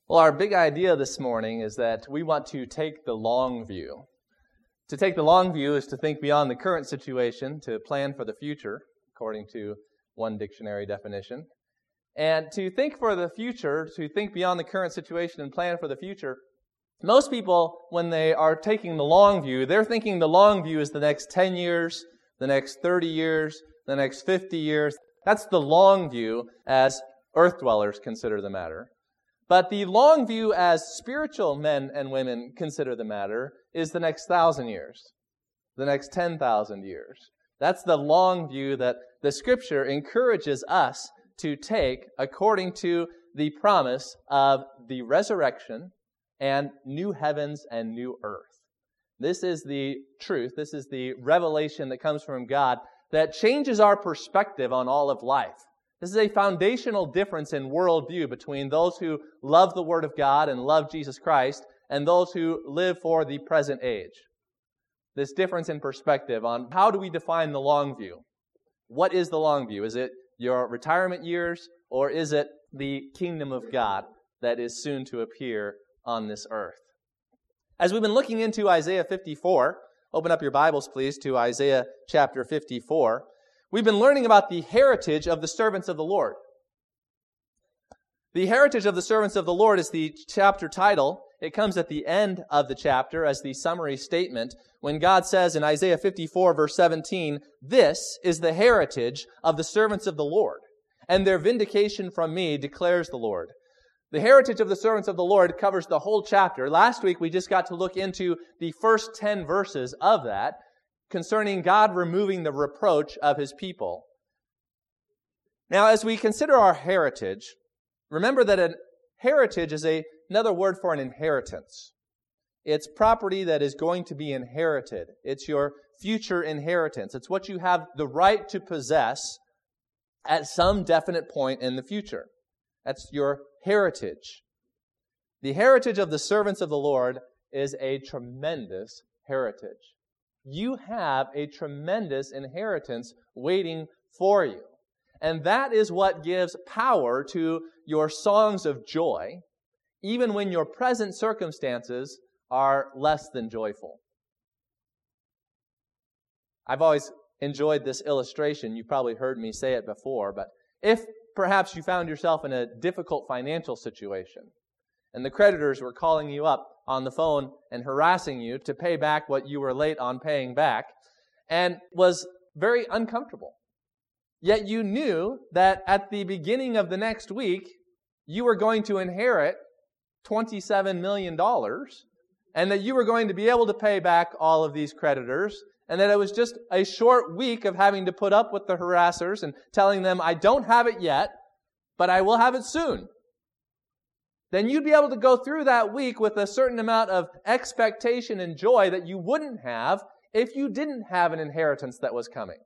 Well, our big idea this morning is that we want to take the long view. To take the long view is to think beyond the current situation, to plan for the future, according to one dictionary definition. And to think for the future, to think beyond the current situation and plan for the future, most people, when they are taking the long view, they're thinking the long view is the next 10 years, the next 30 years, the next 50 years. That's the long view as earth dwellers consider the matter. But the long view as spiritual men and women consider the matter is the next 1,000 years, the next 10,000 years. That's the long view that the Scripture encourages us to take according to the promise of the resurrection and new heavens and new earth. This is the truth, this is the revelation that comes from God that changes our perspective on all of life. This is a foundational difference in worldview between those who love the Word of God and love Jesus Christ and those who live for the present age. This difference in perspective on how do we define the long view? What is the long view? Is it your retirement years, or is it the kingdom of God that is soon to appear on this earth? As we've been looking into Isaiah 54, open up your Bibles, please, to Isaiah chapter 54. We've been learning about the heritage of the servants of the Lord. The heritage of the servants of the Lord is the chapter title. It comes at the end of the chapter as the summary statement when God says in Isaiah 54 verse 17, "This is the heritage of the servants of the Lord, and their vindication from me declares the Lord." The heritage of the servants of the Lord covers the whole chapter. Last week we just got to look into the first 10 verses of that, concerning God removing the reproach of His people. Now, as we consider our heritage, remember that a heritage is another word for an inheritance. It's property that is going to be inherited. It's your future inheritance. It's what you have the right to possess at some definite point in the future. That's your heritage. The heritage of the servants of the Lord is a tremendous heritage. You have a tremendous inheritance waiting for you. And that is what gives power to your songs of joy, even when your present circumstances are less than joyful. I've always enjoyed this illustration. You've probably heard me say it before, but if perhaps you found yourself in a difficult financial situation, and the creditors were calling you up on the phone and harassing you to pay back what you were late on paying back, and was very uncomfortable. Yet you knew that at the beginning of the next week, you were going to inherit $27 million, and that you were going to be able to pay back all of these creditors, and that it was just a short week of having to put up with the harassers and telling them, "I don't have it yet, but I will have it soon." Then you'd be able to go through that week with a certain amount of expectation and joy that you wouldn't have if you didn't have an inheritance that was coming.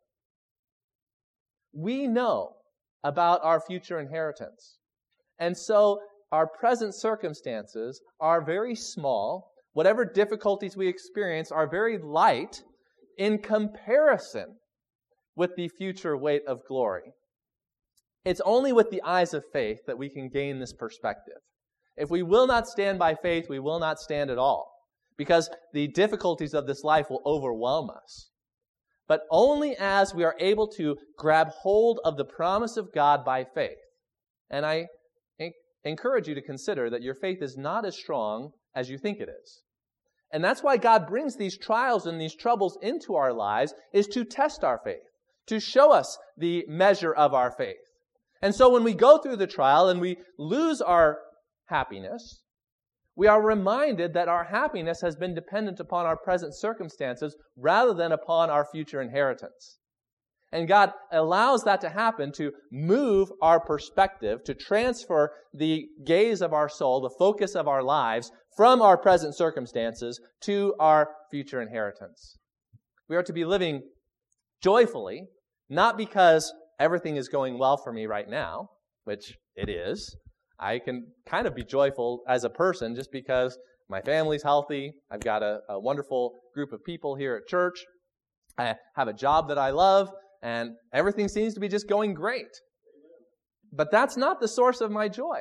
We know about our future inheritance. And so our present circumstances are very small. Whatever difficulties we experience are very light in comparison with the future weight of glory. It's only with the eyes of faith that we can gain this perspective. If we will not stand by faith, we will not stand at all, because the difficulties of this life will overwhelm us. But only as we are able to grab hold of the promise of God by faith. And I encourage you to consider that your faith is not as strong as you think it is. And that's why God brings these trials and these troubles into our lives, is to test our faith, to show us the measure of our faith. And so when we go through the trial and we lose our happiness, we are reminded that our happiness has been dependent upon our present circumstances rather than upon our future inheritance. And God allows that to happen to move our perspective, to transfer the gaze of our soul, the focus of our lives, from our present circumstances to our future inheritance. We are to be living joyfully, not because everything is going well for me right now, which it is. I can kind of be joyful as a person just because my family's healthy. I've got a wonderful group of people here at church. I have a job that I love, and everything seems to be just going great. But that's not the source of my joy.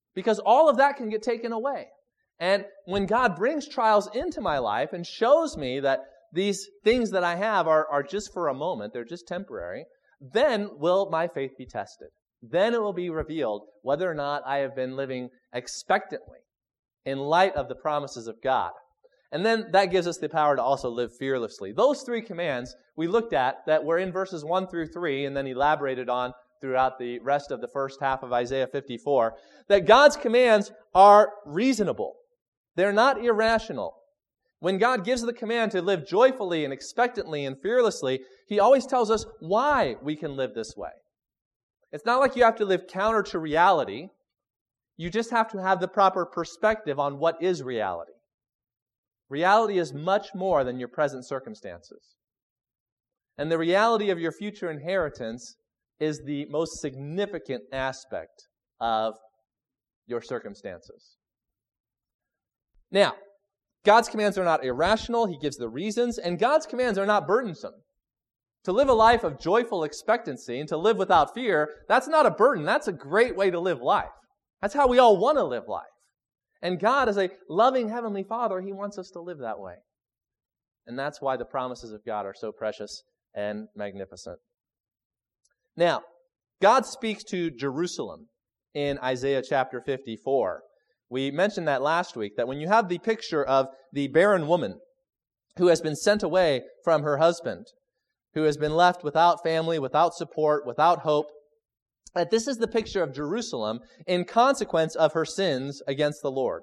because all of that can get taken away. And when God brings trials into my life and shows me that these things that I have are just for a moment, they're just temporary, then will my faith be tested. Then it will be revealed whether or not I have been living expectantly in light of the promises of God. And then that gives us the power to also live fearlessly. Those three commands we looked at that were in verses 1 through 3 and then elaborated on throughout the rest of the first half of Isaiah 54, that God's commands are reasonable. They're not irrational. When God gives the command to live joyfully and expectantly and fearlessly, He always tells us why we can live this way. It's not like you have to live counter to reality. You just have to have the proper perspective on what is reality. Reality is much more than your present circumstances. And the reality of your future inheritance is the most significant aspect of your circumstances. Now, God's commands are not irrational. He gives the reasons, and God's commands are not burdensome. To live a life of joyful expectancy and to live without fear, that's not a burden. That's a great way to live life. That's how we all want to live life. And God, as a loving Heavenly Father, He wants us to live that way. And that's why the promises of God are so precious and magnificent. Now, God speaks to Jerusalem in Isaiah chapter 54. We mentioned that last week, that when you have the picture of the barren woman who has been sent away from her husband, who has been left without family, without support, without hope, that this is the picture of Jerusalem in consequence of her sins against the Lord.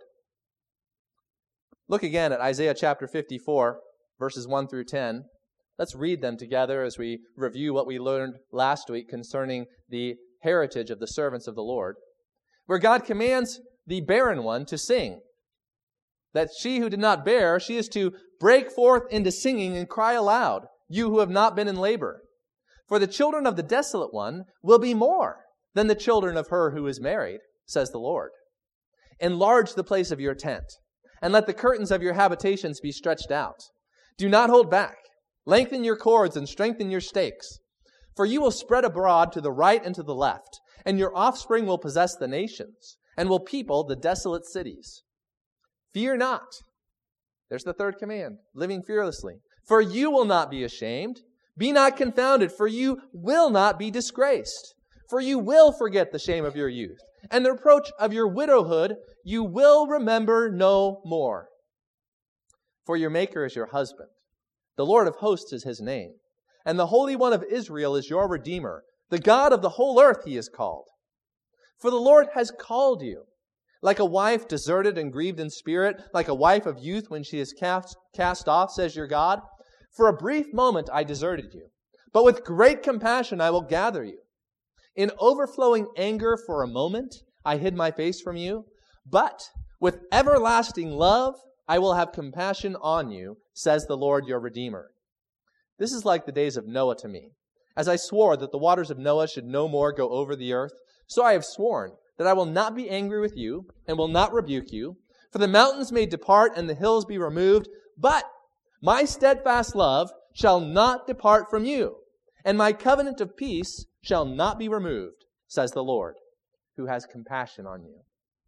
Look again at Isaiah chapter 54, verses 1 through 10. Let's read them together as we review what we learned last week concerning the heritage of the servants of the Lord, where God commands the barren one to sing, that she who did not bear, she is to break forth into singing and cry aloud, you who have not been in labor. For the children of the desolate one will be more than the children of her who is married, says the Lord. Enlarge the place of your tent, and let the curtains of your habitations be stretched out. Do not hold back. Lengthen your cords and strengthen your stakes. For you will spread abroad to the right and to the left, and your offspring will possess the nations, and will people the desolate cities. Fear not. There's the third command, living fearlessly. For you will not be ashamed. Be not confounded, for you will not be disgraced. For you will forget the shame of your youth, and the reproach of your widowhood you will remember no more. For your Maker is your husband. The Lord of hosts is His name. And the Holy One of Israel is your Redeemer. The God of the whole earth He is called. For the Lord has called you, like a wife deserted and grieved in spirit, like a wife of youth when she is cast off, says your God. For a brief moment I deserted you, but with great compassion I will gather you. In overflowing anger for a moment I hid my face from you, but with everlasting love I will have compassion on you, says the Lord your Redeemer. This is like the days of Noah to me. As I swore that the waters of Noah should no more go over the earth, so I have sworn that I will not be angry with you and will not rebuke you. For the mountains may depart and the hills be removed, but my steadfast love shall not depart from you, and my covenant of peace shall not be removed, says the Lord, who has compassion on you.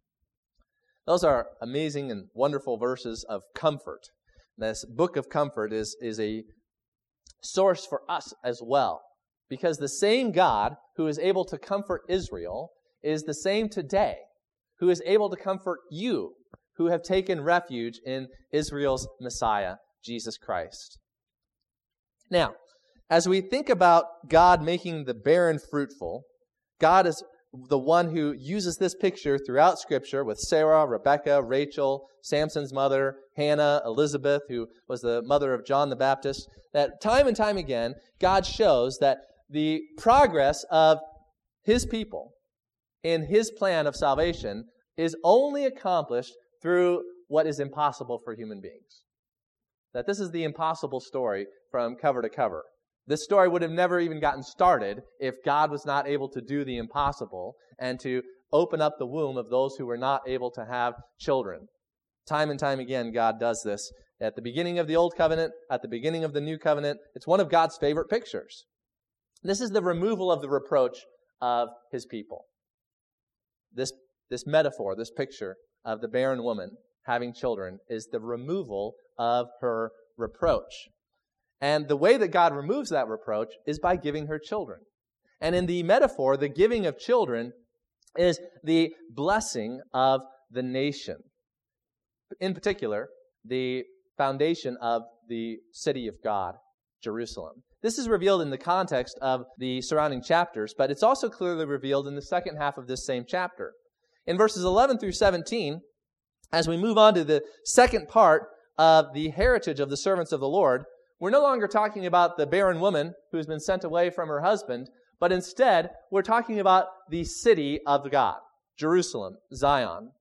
Those are amazing and wonderful verses of comfort. This book of comfort is a source for us as well, because the same God who is able to comfort Israel is the same today, who is able to comfort you, who have taken refuge in Israel's Messiah, Jesus Christ. Now, as we think about God making the barren fruitful, God is the one who uses this picture throughout Scripture with Sarah, Rebekah, Rachel, Samson's mother, Hannah, Elizabeth, who was the mother of John the Baptist, that time and time again, God shows that the progress of His people in His plan of salvation is only accomplished through what is impossible for human beings. That this is the impossible story from cover to cover. This story would have never even gotten started if God was not able to do the impossible and to open up the womb of those who were not able to have children. Time and time again, God does this. At the beginning of the Old Covenant, at the beginning of the New Covenant, it's one of God's favorite pictures. This is the removal of the reproach of His people. This this metaphor, this picture of the barren woman having children, is the removal of her reproach. And the way that God removes that reproach is by giving her children. And in the metaphor, the giving of children is the blessing of the nation. In particular, the foundation of the city of God, Jerusalem. This is revealed in the context of the surrounding chapters, but it's also clearly revealed in the second half of this same chapter. In verses 11 through 17, as we move on to the second part of the heritage of the servants of the Lord, we're no longer talking about the barren woman who's been sent away from her husband, but instead we're talking about the city of God, Jerusalem, Zion.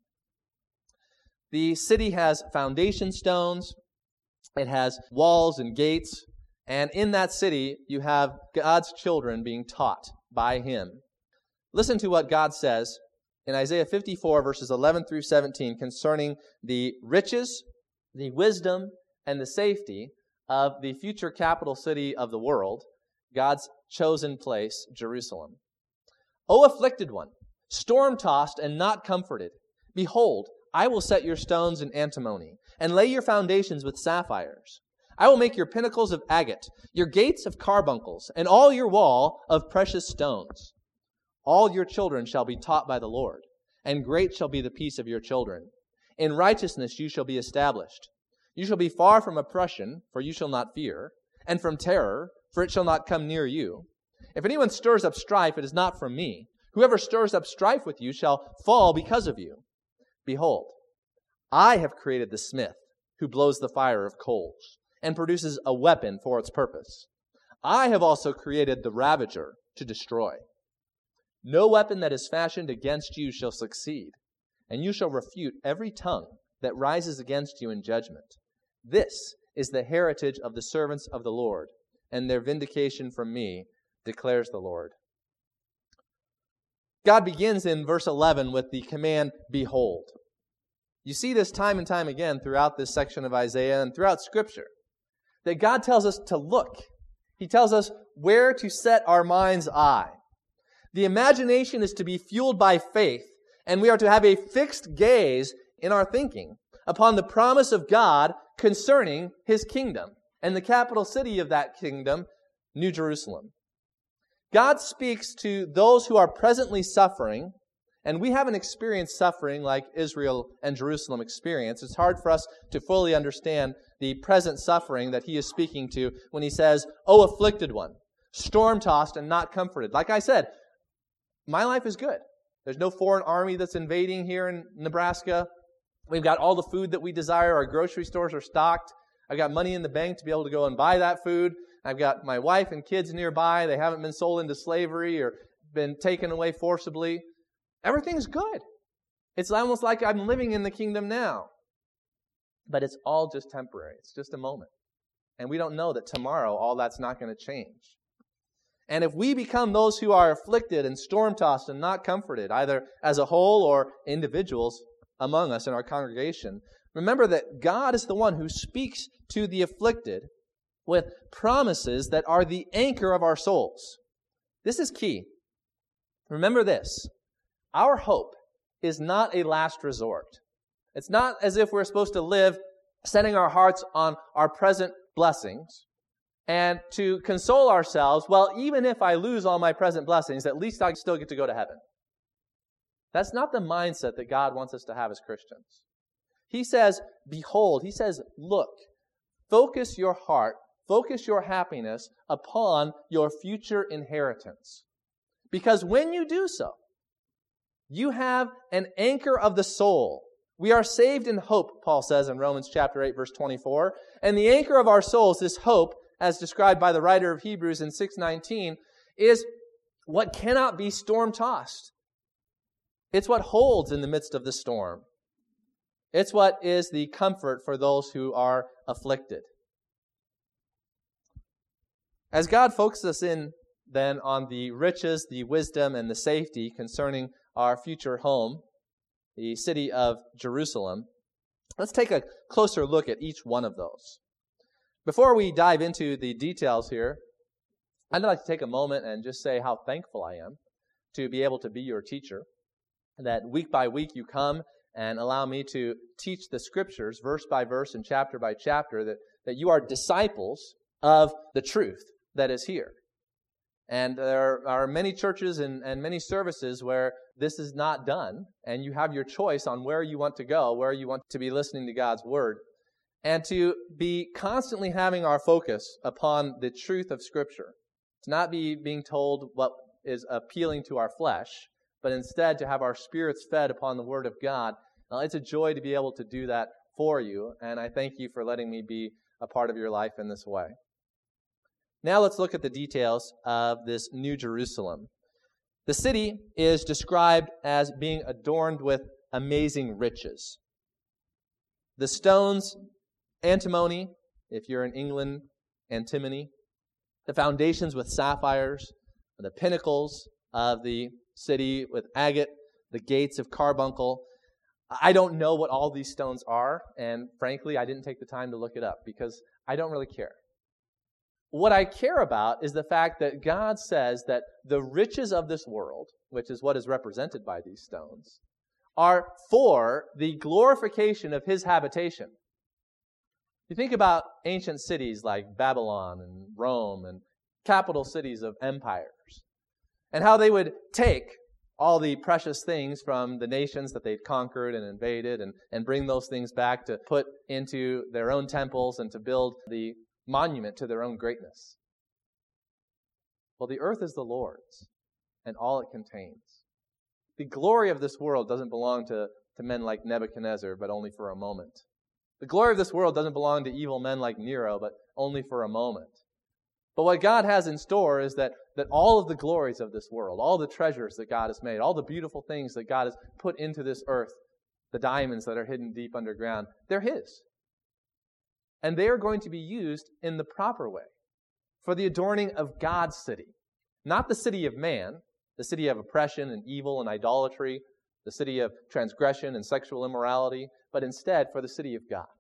The city has foundation stones, it has walls and gates, and in that city you have God's children being taught by Him. Listen to what God says in Isaiah 54, verses 11 through 17, concerning the riches, the wisdom, and the safety of the future capital city of the world, God's chosen place, Jerusalem. O afflicted one, storm-tossed and not comforted, behold, I will set your stones in antimony, and lay your foundations with sapphires. I will make your pinnacles of agate, your gates of carbuncles, and all your wall of precious stones. All your children shall be taught by the Lord, and great shall be the peace of your children. In righteousness you shall be established. You shall be far from oppression, for you shall not fear, and from terror, for it shall not come near you. If anyone stirs up strife, it is not from me. Whoever stirs up strife with you shall fall because of you. Behold, I have created the smith, who blows the fire of coals, and produces a weapon for its purpose. I have also created the ravager to destroy. No weapon that is fashioned against you shall succeed, and you shall refute every tongue that rises against you in judgment. This is the heritage of the servants of the Lord, and their vindication from me, declares the Lord. God begins in verse 11 with the command, behold. You see this time and time again throughout this section of Isaiah and throughout Scripture, that God tells us to look. He tells us where to set our mind's eye. The imagination is to be fueled by faith, and we are to have a fixed gaze in our thinking upon the promise of God concerning His kingdom, and the capital city of that kingdom, New Jerusalem. God speaks to those who are presently suffering, and we haven't experienced suffering like Israel and Jerusalem experienced. It's hard for us to fully understand the present suffering that He is speaking to when He says, O afflicted one, storm-tossed and not comforted. Like I said, my life is good. There's no foreign army that's invading here in Nebraska. We've got all the food that we desire. Our grocery stores are stocked. I've got money in the bank to be able to go and buy that food. I've got my wife and kids nearby. They haven't been sold into slavery or been taken away forcibly. Everything's good. It's almost like I'm living in the kingdom now. But it's all just temporary. It's just a moment. And we don't know that tomorrow all that's not going to change. And if we become those who are afflicted and storm-tossed and not comforted, either as a whole or individuals among us in our congregation, remember that God is the one who speaks to the afflicted with promises that are the anchor of our souls. This is key. Remember this. Our hope is not a last resort. It's not as if we're supposed to live setting our hearts on our present blessings and to console ourselves, well, even if I lose all my present blessings, at least I still get to go to heaven. That's not the mindset that God wants us to have as Christians. He says, behold, He says, look, focus your heart, focus your happiness upon your future inheritance. Because when you do so, you have an anchor of the soul. We are saved in hope, Paul says in Romans chapter 8, verse 24. And the anchor of our souls, this hope, as described by the writer of Hebrews in 6:19, is what cannot be storm-tossed. It's what holds in the midst of the storm. It's what is the comfort for those who are afflicted. As God focuses us in then on the riches, the wisdom, and the safety concerning our future home, the city of Jerusalem, let's take a closer look at each one of those. Before we dive into the details here, I'd like to take a moment and just say how thankful I am to be able to be your teacher that week by week you come and allow me to teach the Scriptures verse by verse and chapter by chapter, that you are disciples of the truth that is here. And there are many churches and many services where this is not done, and you have your choice on where you want to go, where you want to be listening to God's Word, and to be constantly having our focus upon the truth of Scripture. To not be being told what is appealing to our flesh, but instead to have our spirits fed upon the Word of God. It's a joy to be able to do that for you, and I thank you for letting me be a part of your life in this way. Now let's look at the details of this New Jerusalem. The city is described as being adorned with amazing riches. The stones, antimony, if you're in England, antimony. The foundations with sapphires, the pinnacles of the city with agate, the gates of carbuncle. I don't know what all these stones are, and frankly, I didn't take the time to look it up because I don't really care. What I care about is the fact that God says that the riches of this world, which is what is represented by these stones, are for the glorification of His habitation. You think about ancient cities like Babylon and Rome and capital cities of empires, and how they would take all the precious things from the nations that they'd conquered and invaded and bring those things back to put into their own temples and to build the monument to their own greatness. Well, the earth is the Lord's and all it contains. The glory of this world doesn't belong to men like Nebuchadnezzar, but only for a moment. The glory of this world doesn't belong to evil men like Nero, but only for a moment. But what God has in store is that all of the glories of this world, all the treasures that God has made, all the beautiful things that God has put into this earth, the diamonds that are hidden deep underground, they're His. And they are going to be used in the proper way for the adorning of God's city. Not the city of man, the city of oppression and evil and idolatry, the city of transgression and sexual immorality, but instead for the city of God.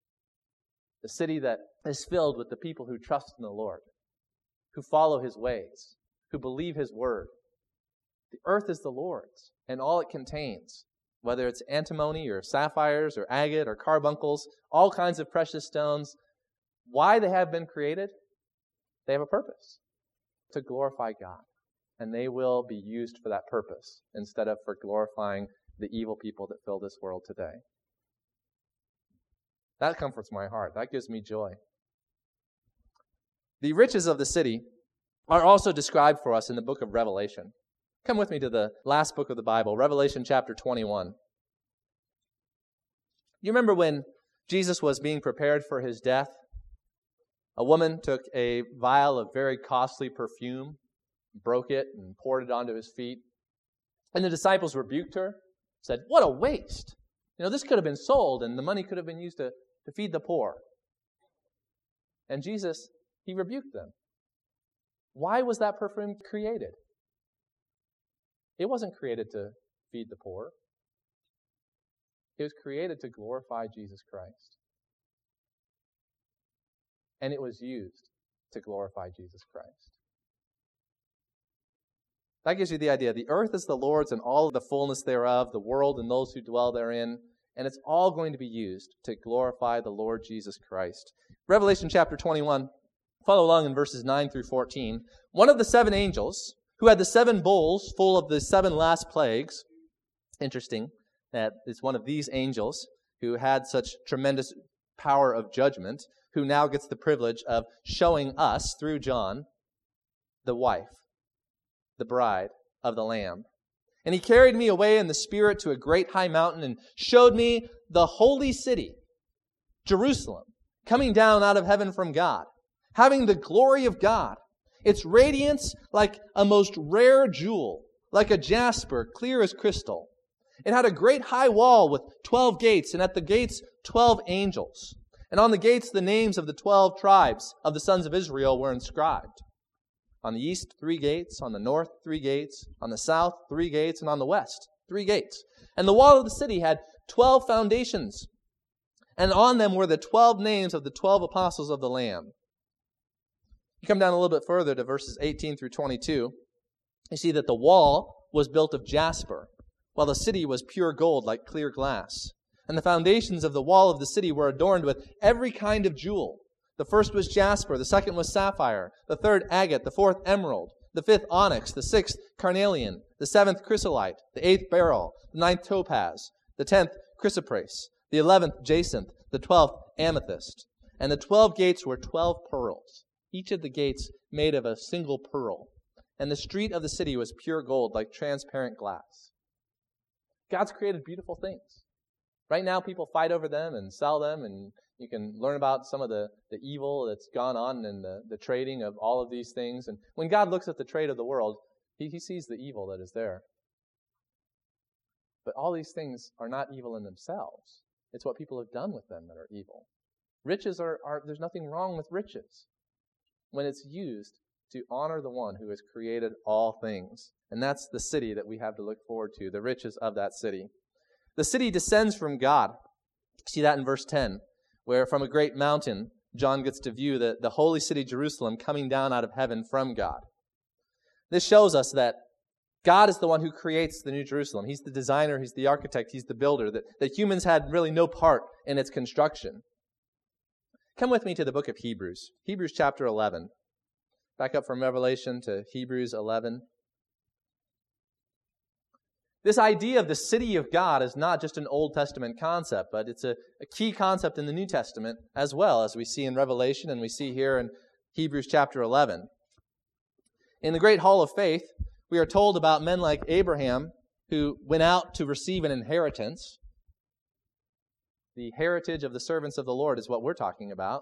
The city that is filled with the people who trust in the Lord, who follow His ways, who believe His word. The earth is the Lord's and all it contains. Whether it's antimony or sapphires or agate or carbuncles, all kinds of precious stones. Why they have been created? They have a purpose. To glorify God. And they will be used for that purpose instead of for glorifying the evil people that fill this world today. That comforts my heart. That gives me joy. The riches of the city are also described for us in the book of Revelation. Come with me to the last book of the Bible, Revelation chapter 21. You remember when Jesus was being prepared for His death? A woman took a vial of very costly perfume, broke it, and poured it onto His feet. And the disciples rebuked her, said, "What a waste! This could have been sold, and the money could have been used to feed the poor." And Jesus, He rebuked them. Why was that perfume created? It wasn't created to feed the poor. It was created to glorify Jesus Christ. And it was used to glorify Jesus Christ. That gives you the idea. The earth is the Lord's and all of the fullness thereof, the world and those who dwell therein, and it's all going to be used to glorify the Lord Jesus Christ. Revelation chapter 21, follow along in verses 9 through 14. One of the seven angels, who had the seven bowls full of the seven last plagues. Interesting that it's one of these angels who had such tremendous power of judgment, who now gets the privilege of showing us, through John, the wife, the bride of the Lamb. And he carried me away in the Spirit to a great high mountain and showed me the holy city, Jerusalem, coming down out of heaven from God, having the glory of God. Its radiance like a most rare jewel, like a jasper, clear as crystal. It had a great high wall with 12 gates, and at the gates 12 angels. And on the gates the names of the 12 tribes of the sons of Israel were inscribed. On the east 3 gates, on the north 3 gates, on the south 3 gates, and on the west 3 gates. And the wall of the city had 12 foundations, and on them were the 12 names of the 12 apostles of the Lamb. You come down a little bit further to verses 18 through 22. You see that the wall was built of jasper, while the city was pure gold like clear glass. And the foundations of the wall of the city were adorned with every kind of jewel. The first was jasper, the second was sapphire, the third agate, the fourth emerald, the fifth onyx, the sixth carnelian, the seventh chrysolite, the eighth beryl, the ninth topaz, the 10th chrysoprase, the 11th jacinth, the 12th amethyst. And the 12 gates were 12 pearls, each of the gates made of a single pearl. And the street of the city was pure gold, like transparent glass. God's created beautiful things. Right now, people fight over them and sell them, and you can learn about some of the evil that's gone on in the trading of all of these things. And when God looks at the trade of the world, He sees the evil that is there. But all these things are not evil in themselves. It's what people have done with them that are evil. Riches there's nothing wrong with riches when it's used to honor the one who has created all things. And that's the city that we have to look forward to, the riches of that city. The city descends from God. See that in verse 10, where from a great mountain, John gets to view the holy city Jerusalem coming down out of heaven from God. This shows us that God is the one who creates the New Jerusalem. He's the designer, He's the architect, He's the builder, that humans had really no part in its construction. Come with me to the book of Hebrews. Hebrews chapter 11. Back up from Revelation to Hebrews 11. This idea of the city of God is not just an Old Testament concept, but it's a key concept in the New Testament as well, as we see in Revelation and we see here in Hebrews chapter 11. In the Great Hall of Faith, we are told about men like Abraham who went out to receive an inheritance. The heritage of the servants of the Lord is what we're talking about.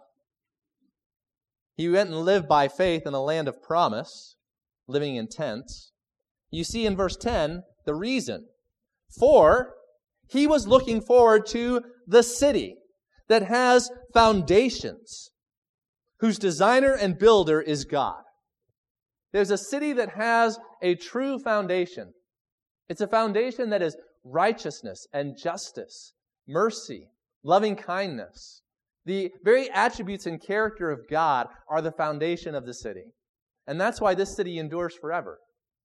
He went and lived by faith in a land of promise, living in tents. You see in verse 10 the reason. For he was looking forward to the city that has foundations, whose designer and builder is God. There's a city that has a true foundation. It's a foundation that is righteousness and justice, mercy, loving kindness. The very attributes and character of God are the foundation of the city. And that's why this city endures forever.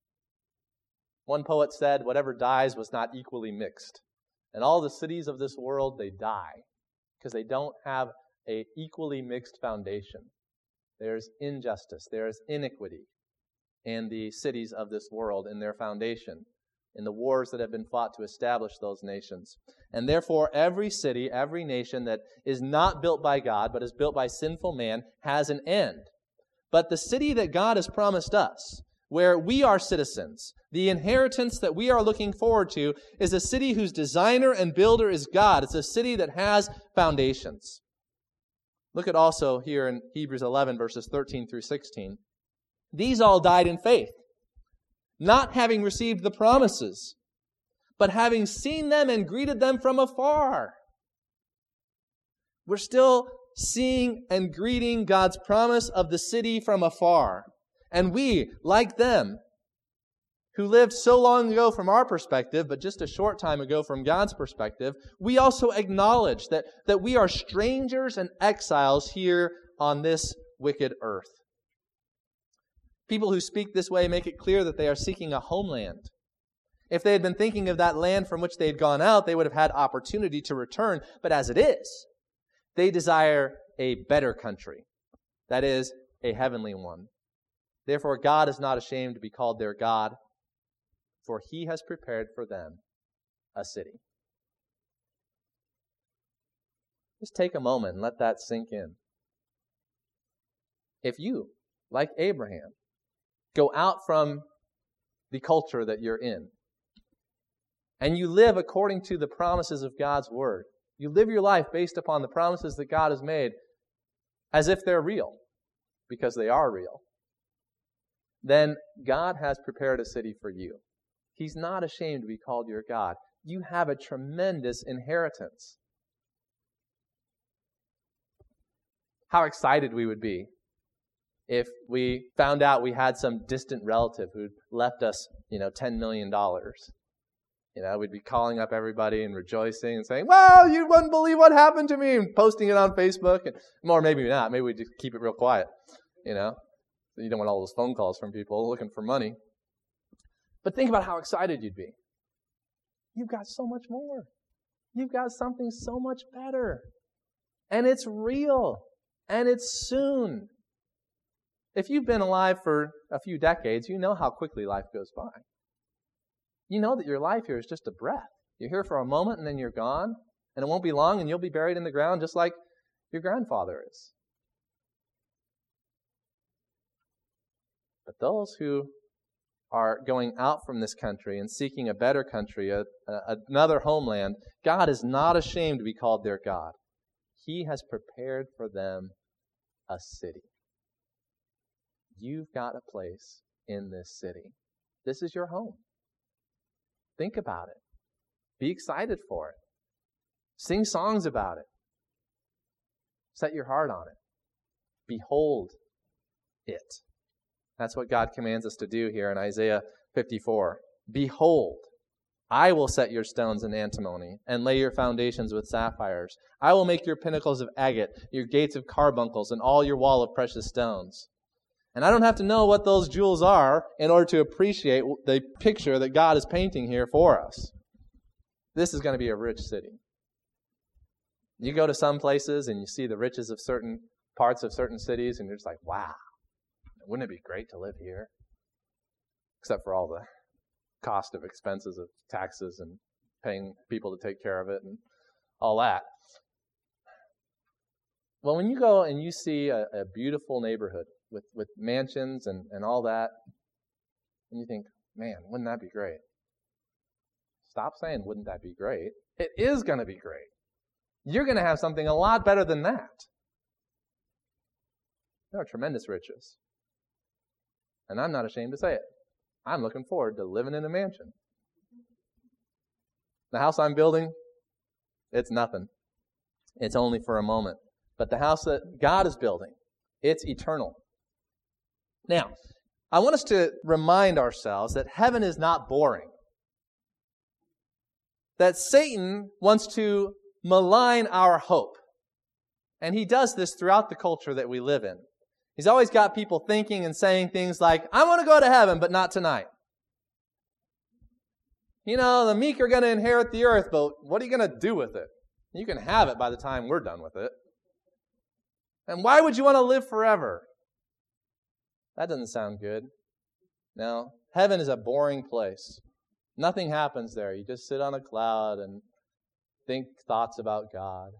One poet said, whatever dies was not equally mixed. And all the cities of this world, they die because they don't have an equally mixed foundation. There's injustice, there's iniquity in the cities of this world in their foundation, in the wars that have been fought to establish those nations. And therefore, every city, every nation that is not built by God, but is built by sinful man, has an end. But the city that God has promised us, where we are citizens, the inheritance that we are looking forward to, is a city whose designer and builder is God. It's a city that has foundations. Look at also here in Hebrews 11, verses 13 through 16. These all died in faith, not having received the promises, but having seen them and greeted them from afar. We're still seeing and greeting God's promise of the city from afar. And we, like them, who lived so long ago from our perspective, but just a short time ago from God's perspective, we also acknowledge that we are strangers and exiles here on this wicked earth. People who speak this way make it clear that they are seeking a homeland. If they had been thinking of that land from which they had gone out, they would have had opportunity to return. But as it is, they desire a better country, that is, a heavenly one. Therefore, God is not ashamed to be called their God, for He has prepared for them a city. Just take a moment and let that sink in. If you, like Abraham, go out from the culture that you're in, and you live according to the promises of God's Word, you live your life based upon the promises that God has made as if they're real, because they are real, then God has prepared a city for you. He's not ashamed to be called your God. You have a tremendous inheritance. How excited we would be if we found out we had some distant relative who'd left us, $10 million. We'd be calling up everybody and rejoicing and saying, "Wow, you wouldn't believe what happened to me," and posting it on Facebook. Or maybe not. Maybe we just keep it real quiet, You don't want all those phone calls from people looking for money. But think about how excited you'd be. You've got so much more. You've got something so much better. And it's real. And it's soon. If you've been alive for a few decades, you know how quickly life goes by. You know that your life here is just a breath. You're here for a moment and then you're gone. And it won't be long and you'll be buried in the ground just like your grandfather is. But those who are going out from this country and seeking a better country, another homeland, God is not ashamed to be called their God. He has prepared for them a city. You've got a place in this city. This is your home. Think about it. Be excited for it. Sing songs about it. Set your heart on it. Behold it. That's what God commands us to do here in Isaiah 54. Behold, I will set your stones in antimony and lay your foundations with sapphires. I will make your pinnacles of agate, your gates of carbuncles, and all your wall of precious stones. And I don't have to know what those jewels are in order to appreciate the picture that God is painting here for us. This is going to be a rich city. You go to some places and you see the riches of certain parts of certain cities and you're just like, wow, wouldn't it be great to live here? Except for all the cost of expenses of taxes and paying people to take care of it and all that. Well, when you go and you see a beautiful neighborhood with mansions and all that, and you think, man, wouldn't that be great? Stop saying, wouldn't that be great? It is going to be great. You're going to have something a lot better than that. There are tremendous riches. And I'm not ashamed to say it. I'm looking forward to living in a mansion. The house I'm building, it's nothing. It's only for a moment. But the house that God is building, it's eternal. Now, I want us to remind ourselves that heaven is not boring. That Satan wants to malign our hope. And he does this throughout the culture that we live in. He's always got people thinking and saying things like, I want to go to heaven, but not tonight. You know, the meek are going to inherit the earth, but what are you going to do with it? You can have it by the time we're done with it. And why would you want to live forever? That doesn't sound good. No, heaven is a boring place. Nothing happens there. You just sit on a cloud and think thoughts about God.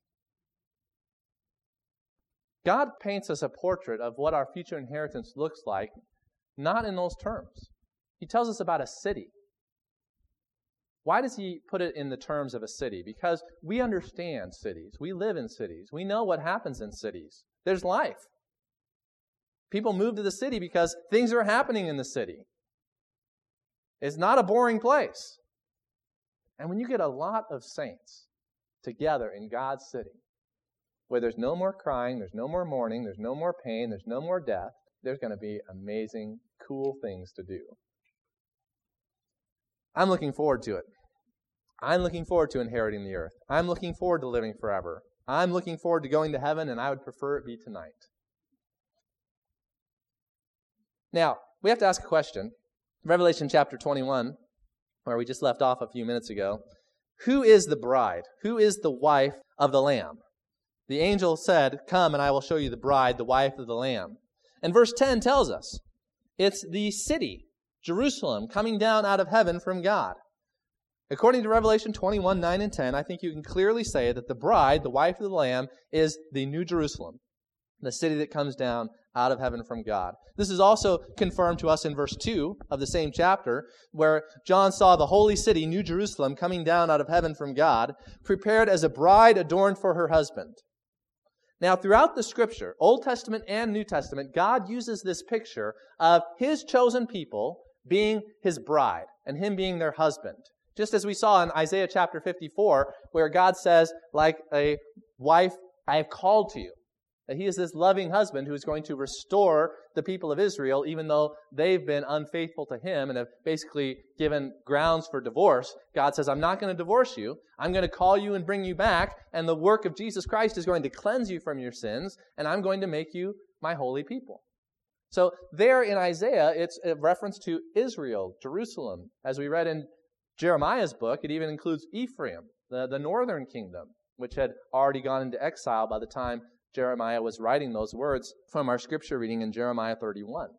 God paints us a portrait of what our future inheritance looks like, not in those terms. He tells us about a city. Why does he put it in the terms of a city? Because we understand cities. We live in cities. We know what happens in cities. There's life. People move to the city because things are happening in the city. It's not a boring place. And when you get a lot of saints together in God's city, where there's no more crying, there's no more mourning, there's no more pain, there's no more death, there's going to be amazing, cool things to do. I'm looking forward to it. I'm looking forward to inheriting the earth. I'm looking forward to living forever. I'm looking forward to going to heaven, and I would prefer it be tonight. Now, we have to ask a question. Revelation chapter 21, where we just left off a few minutes ago. Who is the bride? Who is the wife of the Lamb? The angel said, come and I will show you the bride, the wife of the Lamb. And verse 10 tells us, it's the city, Jerusalem, coming down out of heaven from God. According to Revelation 21, 9 and 10, I think you can clearly say that the bride, the wife of the Lamb, is the New Jerusalem, the city that comes down out of heaven from God. This is also confirmed to us in verse 2 of the same chapter, where John saw the holy city, New Jerusalem, coming down out of heaven from God, prepared as a bride adorned for her husband. Now, throughout the Scripture, Old Testament and New Testament, God uses this picture of His chosen people being His bride and Him being their husband. Just as we saw in Isaiah chapter 54, where God says, like a wife, I have called to you. That He is this loving husband who is going to restore the people of Israel, even though they've been unfaithful to Him and have basically given grounds for divorce. God says, I'm not going to divorce you. I'm going to call you and bring you back, and the work of Jesus Christ is going to cleanse you from your sins, and I'm going to make you my holy people. So there in Isaiah, it's a reference to Israel, Jerusalem. As we read in Jeremiah's book, it even includes Ephraim, the northern kingdom, which had already gone into exile by the time Jeremiah was writing those words from our scripture reading in Jeremiah 31.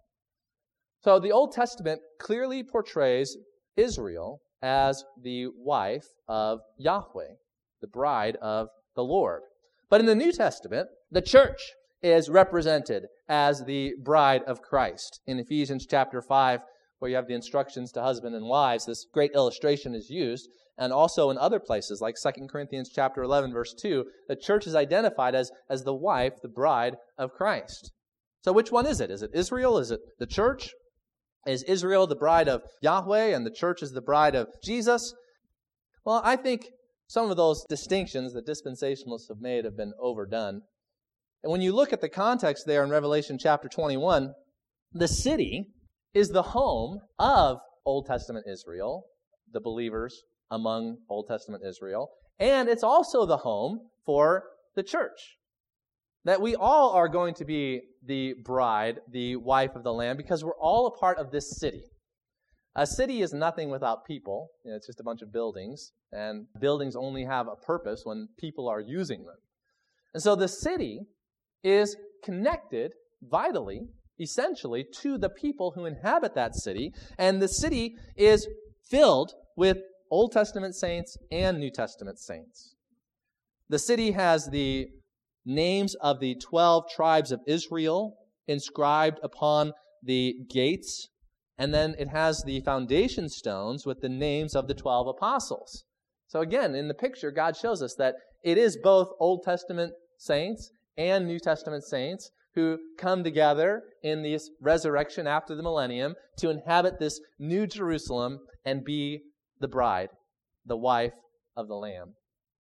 So the Old Testament clearly portrays Israel as the wife of Yahweh, the bride of the Lord. But in the New Testament, the church is represented as the bride of Christ. In Ephesians chapter 5, where you have the instructions to husband and wives, this great illustration is used. And also in other places, like 2 Corinthians chapter 11, verse 2, the church is identified as the wife, the bride of Christ. So which one is it? Is it Israel? Is it the church? Is Israel the bride of Yahweh and the church is the bride of Jesus? Well, I think some of those distinctions that dispensationalists have made have been overdone. And when you look at the context there in Revelation chapter 21, the city is the home of Old Testament Israel, the believers among Old Testament Israel, and it's also the home for the church. That we all are going to be the bride, the wife of the Lamb, because we're all a part of this city. A city is nothing without people. It's just a bunch of buildings, and buildings only have a purpose when people are using them. And so the city is connected vitally, essentially, to the people who inhabit that city, and the city is filled with Old Testament saints and New Testament saints. The city has the names of the 12 tribes of Israel inscribed upon the gates, and then it has the foundation stones with the names of the 12 apostles. So again, in the picture, God shows us that it is both Old Testament saints and New Testament saints who come together in this resurrection after the millennium to inhabit this new Jerusalem and be the bride, the wife of the Lamb.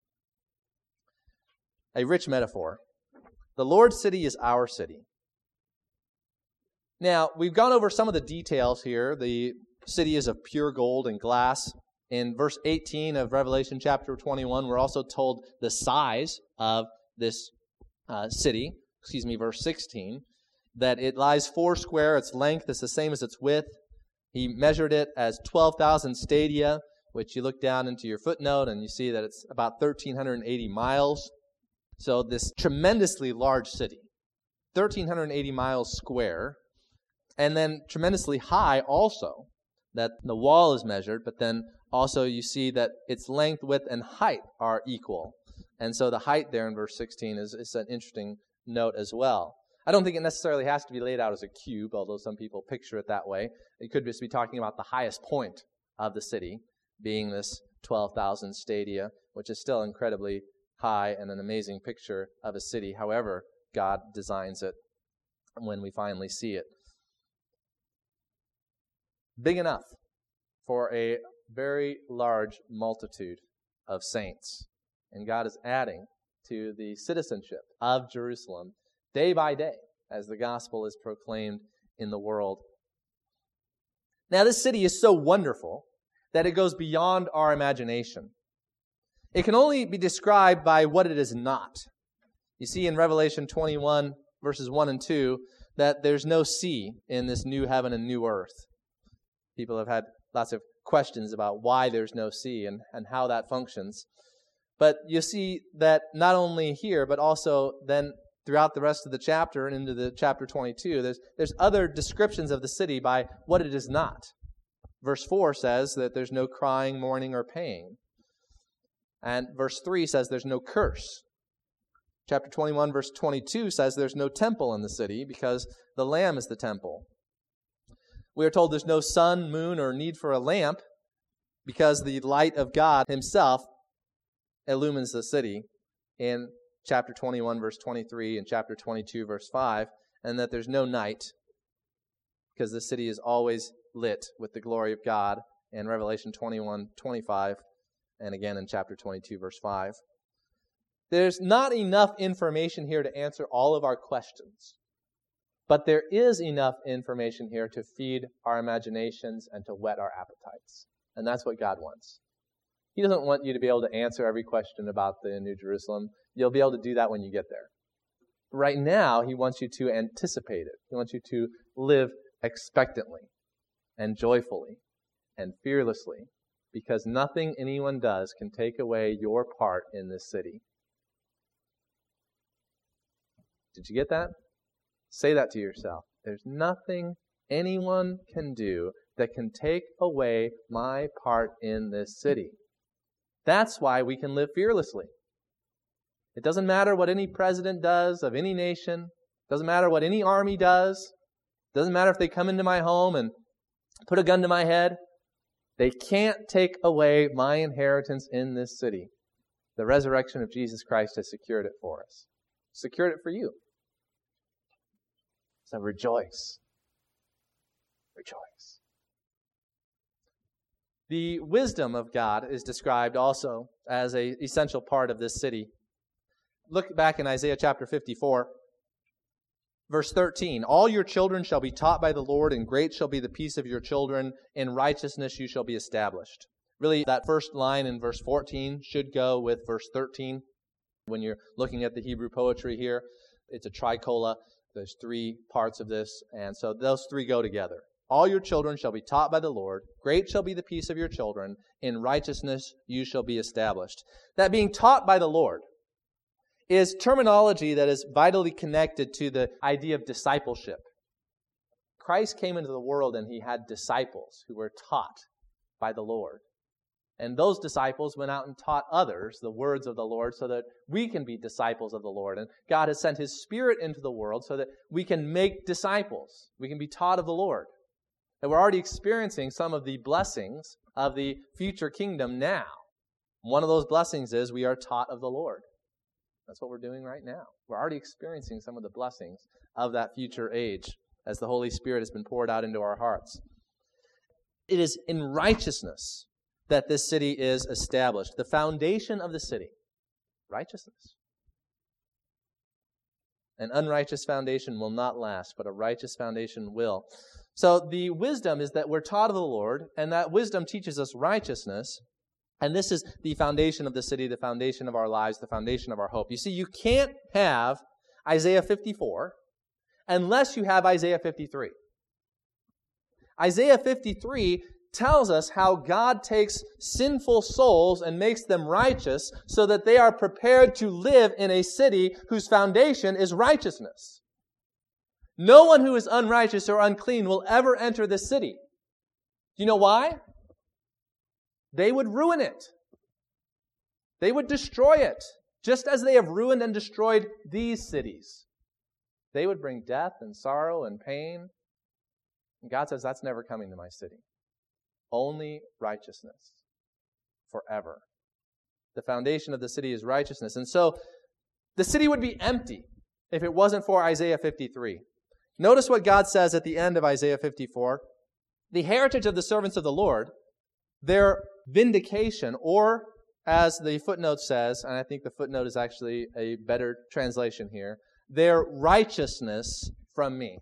A rich metaphor. The Lord's city is our city. Now, we've gone over some of the details here. The city is of pure gold and glass. In verse 18 of Revelation chapter 21, we're also told the size of this city. Verse 16, that it lies 4 square, its length is the same as its width. He measured it as 12,000 stadia, which you look down into your footnote and you see that it's about 1,380 miles. So this tremendously large city, 1,380 miles square, and then tremendously high also, that the wall is measured, but then also you see that its length, width, and height are equal. And so the height there in verse 16 is an interesting note as well. I don't think it necessarily has to be laid out as a cube, although some people picture it that way. It could just be talking about the highest point of the city, being this 12,000 stadia, which is still incredibly high and an amazing picture of a city, however God designs it when we finally see it. Big enough for a very large multitude of saints. And God is adding to the citizenship of Jerusalem day by day as the gospel is proclaimed in the world. Now, this city is so wonderful that it goes beyond our imagination. It can only be described by what it is not. You see in Revelation 21, verses 1 and 2, that there's no sea in this new heaven and new earth. People have had lots of questions about why there's no sea and how that functions. But you see that not only here, but also then throughout the rest of the chapter and into the chapter 22, there's other descriptions of the city by what it is not. Verse 4 says that there's no crying, mourning, or pain. And verse 3 says there's no curse. Chapter 21, verse 22 says there's no temple in the city because the Lamb is the temple. We are told there's no sun, moon, or need for a lamp because the light of God Himself illumines the city in chapter 21, verse 23, and chapter 22, verse 5, and that there's no night because the city is always lit with the glory of God in Revelation 21, 25, and again in chapter 22, verse 5. There's not enough information here to answer all of our questions, but there is enough information here to feed our imaginations and to whet our appetites. And that's what God wants. He doesn't want you to be able to answer every question about the New Jerusalem. You'll be able to do that when you get there. Right now, He wants you to anticipate it. He wants you to live expectantly and joyfully and fearlessly because nothing anyone does can take away your part in this city. Did you get that? Say that to yourself. There's nothing anyone can do that can take away my part in this city. That's why we can live fearlessly. It doesn't matter what any president does of any nation. It doesn't matter what any army does. It doesn't matter if they come into my home and put a gun to my head. They can't take away my inheritance in this city. The resurrection of Jesus Christ has secured it for us. Secured it for you. So rejoice. Rejoice. The wisdom of God is described also as an essential part of this city. Look back in Isaiah chapter 54, verse 13. All your children shall be taught by the Lord, and great shall be the peace of your children. In righteousness you shall be established. Really, that first line in verse 14 should go with verse 13. When you're looking at the Hebrew poetry here, it's a tricola. There's three parts of this, and so those three go together. All your children shall be taught by the Lord. Great shall be the peace of your children. In righteousness you shall be established. That being taught by the Lord is terminology that is vitally connected to the idea of discipleship. Christ came into the world and he had disciples who were taught by the Lord. And those disciples went out and taught others the words of the Lord so that we can be disciples of the Lord. And God has sent His Spirit into the world so that we can make disciples. We can be taught of the Lord. And we're already experiencing some of the blessings of the future kingdom now. One of those blessings is we are taught of the Lord. That's what we're doing right now. We're already experiencing some of the blessings of that future age as the Holy Spirit has been poured out into our hearts. It is in righteousness that this city is established. The foundation of the city, righteousness. An unrighteous foundation will not last, but a righteous foundation will. So the wisdom is that we're taught of the Lord, and that wisdom teaches us righteousness. And this is the foundation of the city, the foundation of our lives, the foundation of our hope. You see, you can't have Isaiah 54 unless you have Isaiah 53. Isaiah 53 tells us how God takes sinful souls and makes them righteous so that they are prepared to live in a city whose foundation is righteousness. No one who is unrighteous or unclean will ever enter this city. Do you know why? They would ruin it. They would destroy it, just as they have ruined and destroyed these cities. They would bring death and sorrow and pain. And God says, that's never coming to my city. Only righteousness forever. The foundation of the city is righteousness. And so the city would be empty if it wasn't for Isaiah 53. Notice what God says at the end of Isaiah 54. The heritage of the servants of the Lord, their vindication, or as the footnote says, and I think the footnote is actually a better translation here, their righteousness from me.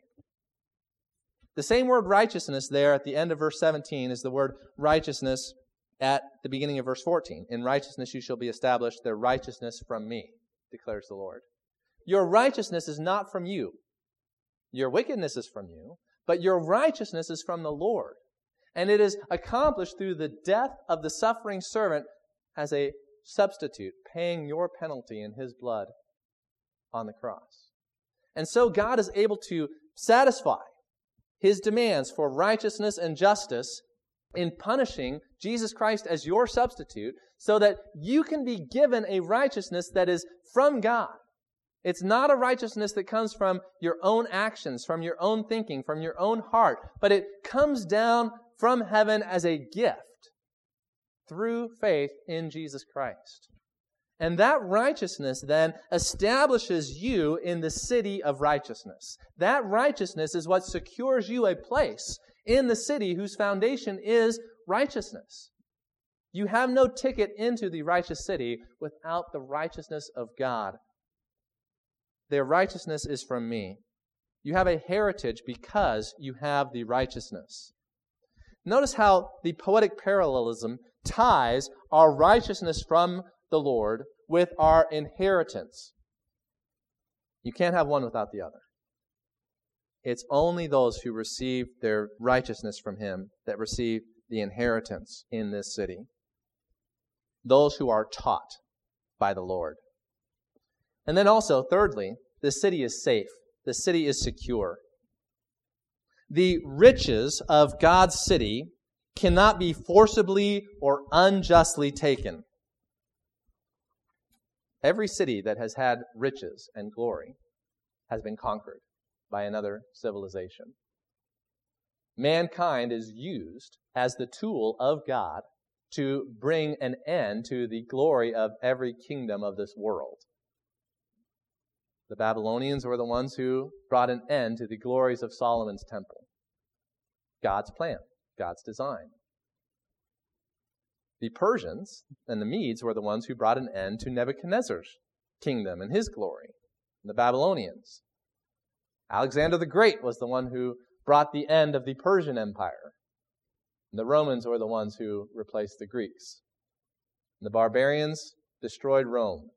The same word righteousness there at the end of verse 17 is the word righteousness at the beginning of verse 14. In righteousness you shall be established, their righteousness from me, declares the Lord. Your righteousness is not from you. Your wickedness is from you, but your righteousness is from the Lord. And it is accomplished through the death of the suffering servant as a substitute, paying your penalty in His blood on the cross. And so God is able to satisfy His demands for righteousness and justice in punishing Jesus Christ as your substitute so that you can be given a righteousness that is from God. It's not a righteousness that comes from your own actions, from your own thinking, from your own heart, but it comes down from heaven as a gift through faith in Jesus Christ. And that righteousness then establishes you in the city of righteousness. That righteousness is what secures you a place in the city whose foundation is righteousness. You have no ticket into the righteous city without the righteousness of God. Their righteousness is from me. You have a heritage because you have the righteousness. Notice how the poetic parallelism ties our righteousness from the Lord with our inheritance. You can't have one without the other. It's only those who receive their righteousness from Him that receive the inheritance in this city. Those who are taught by the Lord. And then also, thirdly, the city is safe. The city is secure. The riches of God's city cannot be forcibly or unjustly taken. Every city that has had riches and glory has been conquered by another civilization. Mankind is used as the tool of God to bring an end to the glory of every kingdom of this world. The Babylonians were the ones who brought an end to the glories of Solomon's temple. God's plan, God's design. The Persians and the Medes were the ones who brought an end to Nebuchadnezzar's kingdom and his glory. The Babylonians. Alexander the Great was the one who brought the end of the Persian Empire. The Romans were the ones who replaced the Greeks. The barbarians destroyed Rome.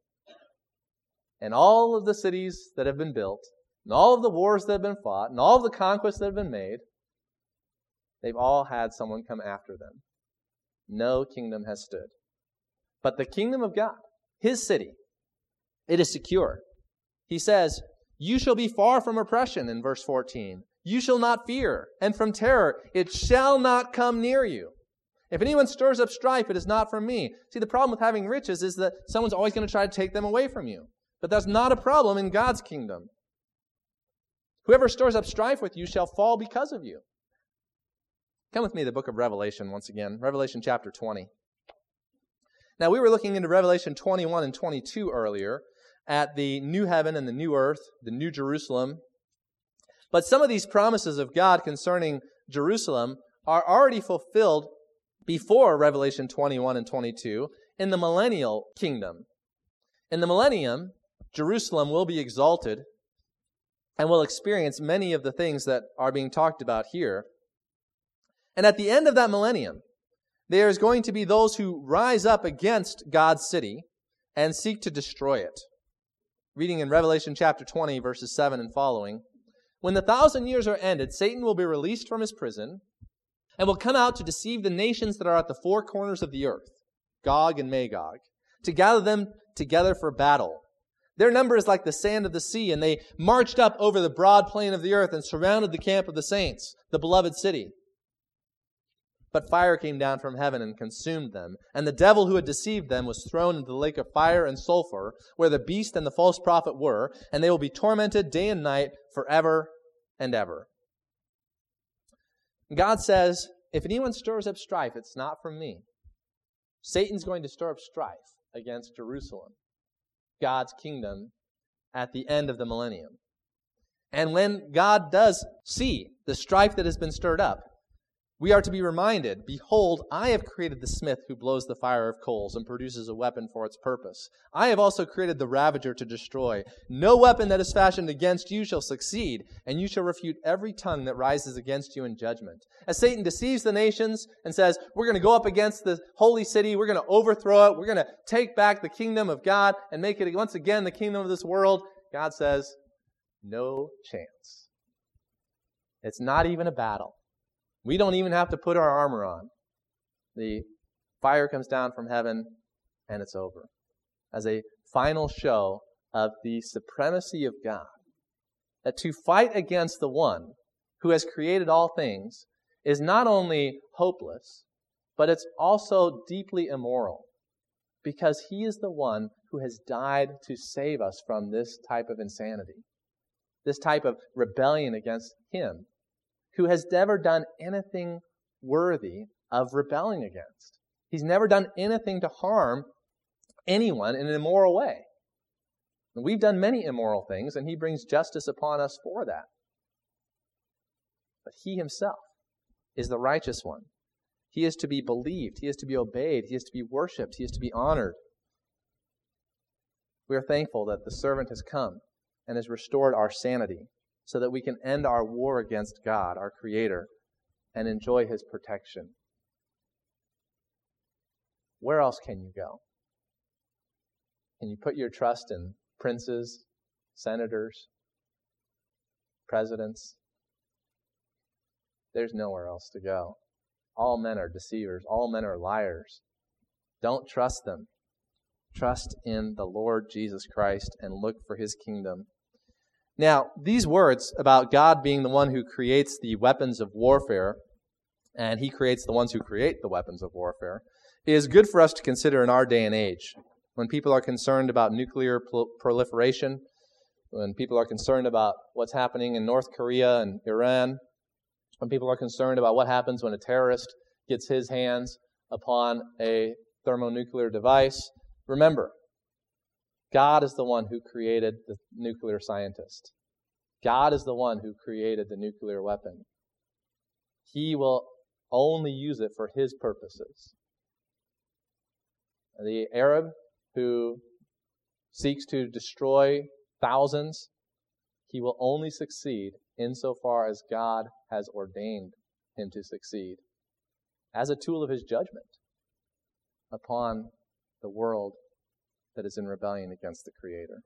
And all of the cities that have been built, and all of the wars that have been fought, and all of the conquests that have been made, they've all had someone come after them. No kingdom has stood. But the kingdom of God, His city, it is secure. He says, "You shall be far from oppression," in verse 14. "You shall not fear, and from terror it shall not come near you. If anyone stirs up strife, it is not from me." See, the problem with having riches is that someone's always going to try to take them away from you. But that's not a problem in God's kingdom. Whoever stirs up strife with you shall fall because of you. Come with me to the book of Revelation once again. Revelation chapter 20. Now, we were looking into Revelation 21 and 22 earlier at the new heaven and the new earth, the new Jerusalem. But some of these promises of God concerning Jerusalem are already fulfilled before Revelation 21 and 22 in the millennial kingdom. In the millennium, Jerusalem will be exalted and will experience many of the things that are being talked about here. And at the end of that millennium, there is going to be those who rise up against God's city and seek to destroy it. Reading in Revelation chapter 20, verses 7 and following, "When the 1,000 years are ended, Satan will be released from his prison and will come out to deceive the nations that are at the four corners of the earth, Gog and Magog, to gather them together for battle. Their number is like the sand of the sea, and they marched up over the broad plain of the earth and surrounded the camp of the saints, the beloved city. But fire came down from heaven and consumed them, and the devil who had deceived them was thrown into the lake of fire and sulfur, where the beast and the false prophet were, and they will be tormented day and night forever and ever." God says, if anyone stirs up strife, it's not from me. Satan's going to stir up strife against Jerusalem, God's kingdom, at the end of the millennium. And when God does see the strife that has been stirred up, we are to be reminded, "Behold, I have created the smith who blows the fire of coals and produces a weapon for its purpose. I have also created the ravager to destroy. No weapon that is fashioned against you shall succeed, and you shall refute every tongue that rises against you in judgment." As Satan deceives the nations and says, we're going to go up against the holy city, we're going to overthrow it, we're going to take back the kingdom of God and make it once again the kingdom of this world, God says, no chance. It's not even a battle. We don't even have to put our armor on. The fire comes down from heaven, and it's over. As a final show of the supremacy of God. That to fight against the one who has created all things is not only hopeless, but it's also deeply immoral. Because He is the one who has died to save us from this type of insanity. This type of rebellion against Him, who has never done anything worthy of rebelling against. He's never done anything to harm anyone in an immoral way. And we've done many immoral things, and He brings justice upon us for that. But He Himself is the righteous one. He is to be believed. He is to be obeyed. He is to be worshipped. He is to be honored. We are thankful that the servant has come and has restored our sanity, so that we can end our war against God, our Creator, and enjoy His protection. Where else can you go? Can you put your trust in princes, senators, presidents? There's nowhere else to go. All men are deceivers. All men are liars. Don't trust them. Trust in the Lord Jesus Christ and look for His kingdom. Now, these words about God being the one who creates the weapons of warfare, and He creates the ones who create the weapons of warfare, is good for us to consider in our day and age. When people are concerned about nuclear proliferation, when people are concerned about what's happening in North Korea and Iran, when people are concerned about what happens when a terrorist gets his hands upon a thermonuclear device, remember, God is the one who created the nuclear scientist. God is the one who created the nuclear weapon. He will only use it for His purposes. The Arab who seeks to destroy thousands, he will only succeed insofar as God has ordained him to succeed, as a tool of His judgment upon the world that is in rebellion against the Creator.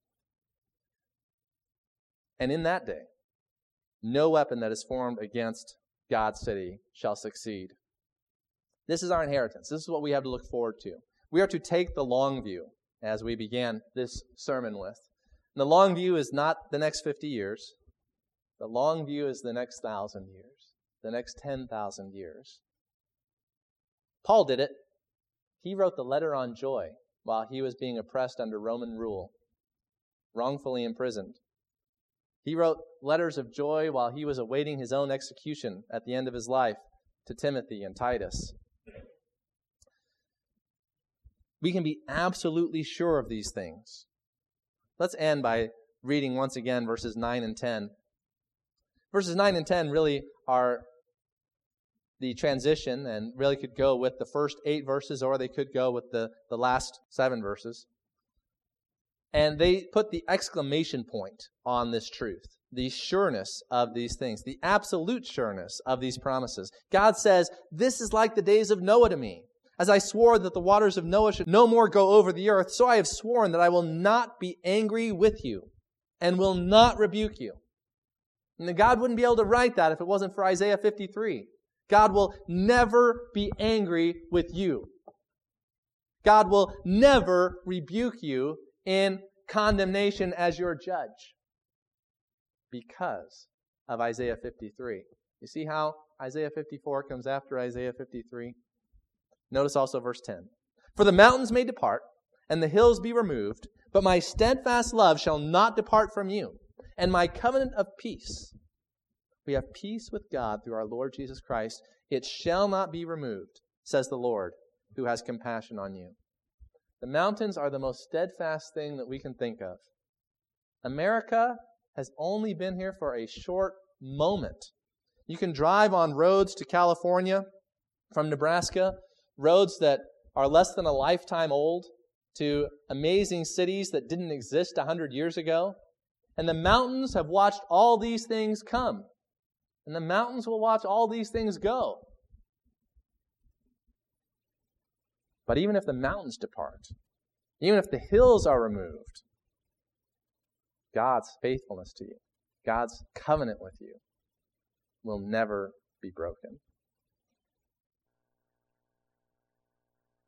And in that day, no weapon that is formed against God's city shall succeed. This is our inheritance. This is what we have to look forward to. We are to take the long view, as we began this sermon with. And the long view is not the next 50 years. The long view is the next 1,000 years, the next 10,000 years. Paul did it. He wrote the letter on joy while he was being oppressed under Roman rule, wrongfully imprisoned. He wrote letters of joy while he was awaiting his own execution at the end of his life to Timothy and Titus. We can be absolutely sure of these things. Let's end by reading once again verses 9 and 10. Verses 9 and 10 really are the transition and really could go with the first 8 verses, or they could go with the last 7 verses. And they put the exclamation point on this truth, the sureness of these things, the absolute sureness of these promises. God says, this is like the days of Noah to me. As I swore that the waters of Noah should no more go over the earth, so I have sworn that I will not be angry with you and will not rebuke you. And God wouldn't be able to write that if it wasn't for Isaiah 53. God will never be angry with you. God will never rebuke you in condemnation as your judge because of Isaiah 53. You see how Isaiah 54 comes after Isaiah 53? Notice also verse 10. For the mountains may depart, and the hills be removed, but my steadfast love shall not depart from you, and my covenant of peace. We have peace with God through our Lord Jesus Christ. It shall not be removed, says the Lord, who has compassion on you. The mountains are the most steadfast thing that we can think of. America has only been here for a short moment. You can drive on roads to California from Nebraska, roads that are less than a lifetime old, to amazing cities that didn't exist 100 years ago. And the mountains have watched all these things come. And the mountains will watch all these things go. But even if the mountains depart, even if the hills are removed, God's faithfulness to you, God's covenant with you, will never be broken.